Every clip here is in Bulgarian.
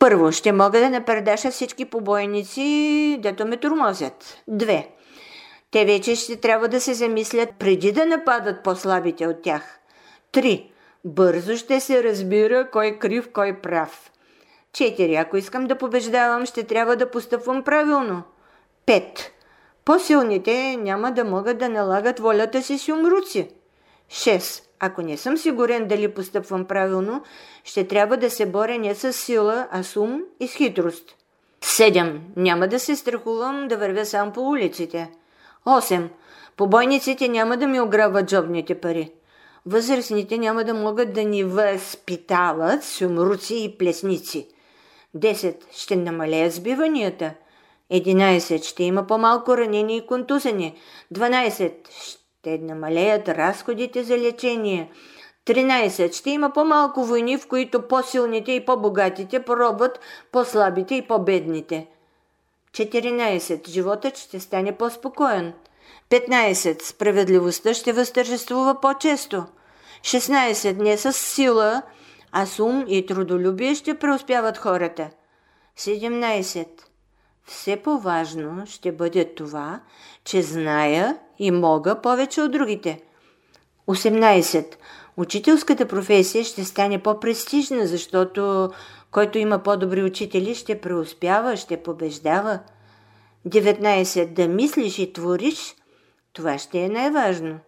Първо, ще мога да напредаша всички побойници, дето ме тормозят. 2. Те вече ще трябва да се замислят преди да нападат по-слабите от тях. 3. Бързо ще се разбира кой крив, кой прав. 4. Ако искам да побеждавам, ще трябва да постъпвам правилно. 5. По-силните няма да могат да налагат волята си с юмруци. 6. Ако не съм сигурен дали постъпвам правилно, ще трябва да се боря не с сила, а с ум и с хитрост. 7. Няма да се страхувам да вървя сам по улиците. 8. Побойниците няма да ми ограбват джобните пари. Възрастните няма да могат да ни възпитават с юмруци и плесници. 10. Ще намалеят сбиванията. 11. Ще има по-малко ранени и контузени. 12. Ще намалеят разходите за лечение. 13. Ще има по-малко войни, в които по-силните и по-богатите поробват по-слабите и по-бедните. 14. Животът ще стане по-спокоен. 15. Справедливостта ще възтържествува по-често. 16. Не с сила, а с ум и трудолюбие ще преуспяват хората. 17. Все по-важно ще бъде това, че зная и мога повече от другите. 18. Учителската професия ще стане по-престижна, защото който има по-добри учители ще преуспява, ще побеждава. 19. Да мислиш и твориш, това ще е най-важно.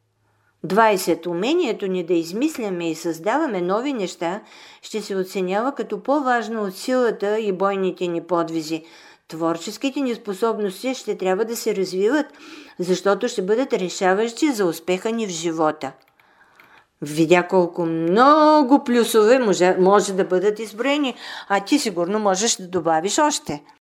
20. Умението ни да измисляме и създаваме нови неща ще се оценява като по-важно от силата и бойните ни подвизи. Творческите ни способности ще трябва да се развиват, защото ще бъдат решаващи за успеха ни в живота. Видя колко много плюсове може да бъдат изброени, а ти сигурно можеш да добавиш още.